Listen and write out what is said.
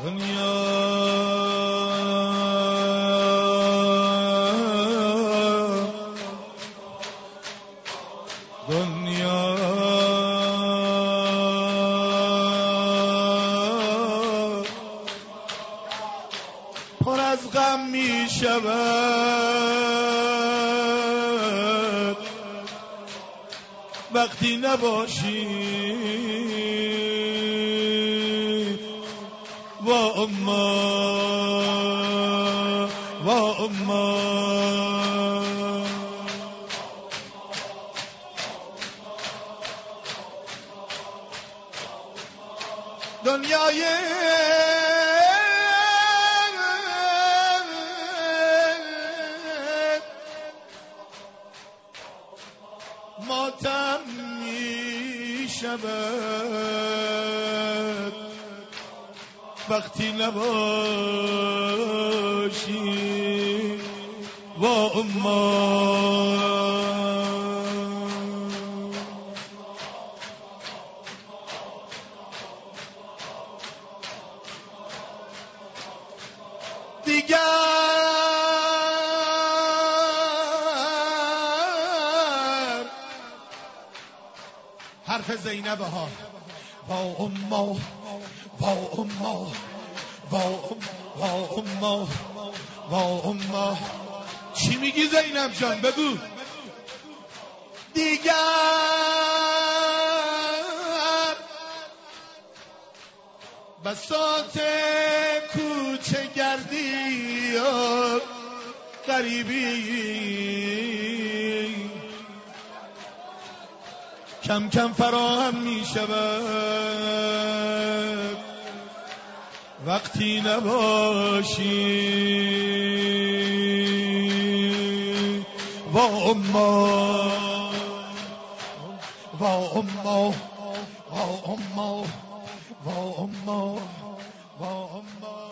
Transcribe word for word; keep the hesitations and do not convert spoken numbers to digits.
دنیا دنیا پر از غم می شود وقتی نباشی وا اما وا اما دنیای ماتم می شود وقتی نباشی وا اما دیگر حرف زینب ها وا اما وا اما وا اما وا اما چی میگی زینب جان بگو دیگر بساط کوچه گردی و غریبی کم کم فراهم می شود وقتی نباشی وا اما وا اما وا اما وا اما وا اما